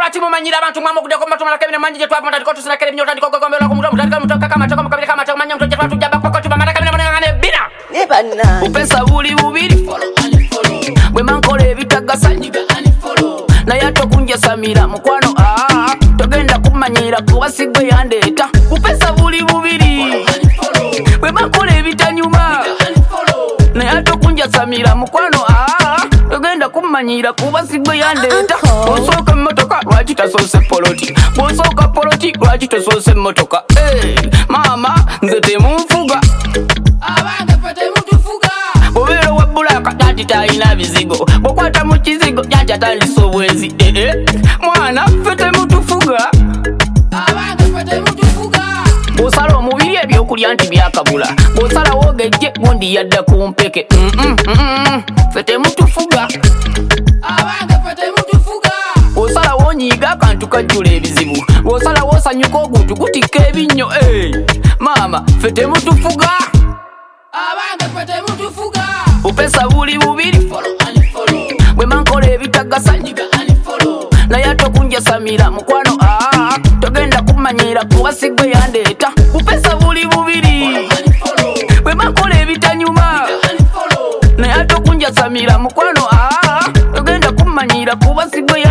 kati mumanyira abantu mwamo kudeko matuma lakabine manje twava ndiko tusina kale nyota ndiko gomera ku muto mutaka mutoka kama chako mukabile kama chako manya mutoka twatu jaba kwa tuba mara kabine ngane bina Nebana upesa buli bubiri follow and follow bwe mankole bitagasa nyiga and follow na yato kunja samira mukwano togenda kumanyira kuba sigwe yandeta upesa buli bubiri bwe mankole bitanyuma na yato kunja samira mukwano togenda kumanyira kuba sigwe yandeta osoka motoka lwaki tasose poloti bosoka poloti lwaki tasose motoka mama nze temunfuga abange fete mutufuga bobero wabulaka dati taina bizigo bokwata mu kizigo janja tandisa obwenzi mwana fete mutufuga abange fete mutufuga bosala omubiri ebyokulya nti byakabula bosala wogejje gundi yadda ku mpeke fete mutufuga abange fete mutufuga bosala wonyiga akantu kajjula ebizibu bosala wosanyuka oguntu gutikka ebinnyo mama fete mutufuga abange fete mutufuga upesa buli bubiri follow and follow bwe mankola ebitagasa nyiga and follow naye atokunja samira mukwano togenda kumanyira kuba sigwe yandeta upesa buli bubiri bwe mankola ebitanyuma naye atokunja samira mukwano togenda kumanyira kuba sigwe